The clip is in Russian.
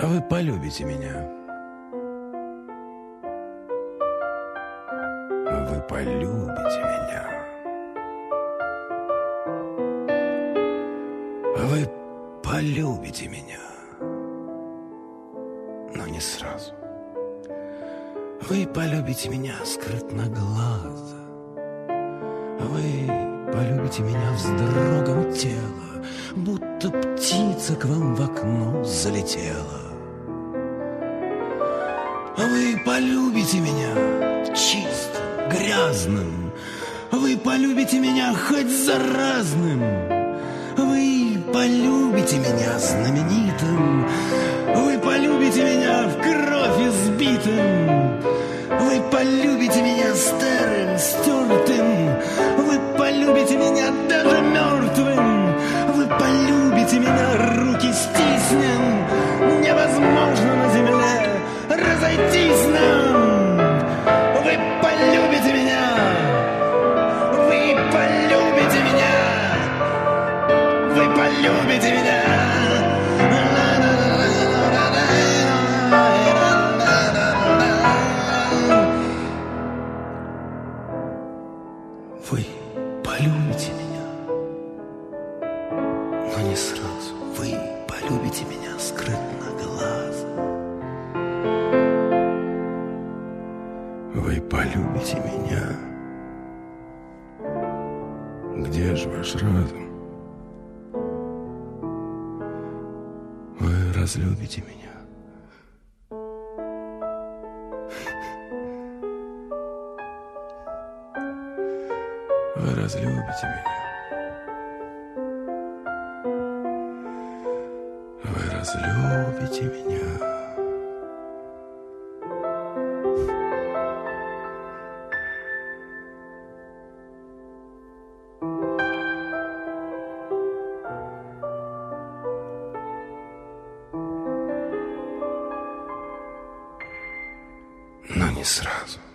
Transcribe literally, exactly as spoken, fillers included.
Вы полюбите меня. Вы полюбите меня. Вы полюбите меня. Но не сразу. Вы полюбите меня скрытно глаза. Вы полюбите меня вздрогом тела, будто птица к вам в окно залетела. Вы полюбите меня чистым, грязным. Вы полюбите меня хоть заразным. Вы полюбите меня знаменитым. Вы полюбите меня в кровь избитым. Вы полюбите меня старым, стертым. Вы полюбите меня даже мертвым. Вы полюбите меня, руки стиснем. Невозможно на земле разойтись нам. Вы полюбите меня. Вы полюбите меня. Вы полюбите меня. Вы полюбите меня, но не сразу. Вы полюбите меня скрытно глаза. Вы полюбите меня. Где же ваш разум? Вы разлюбите меня. Вы разлюбите меня. Вы разлюбите меня. Но не сразу.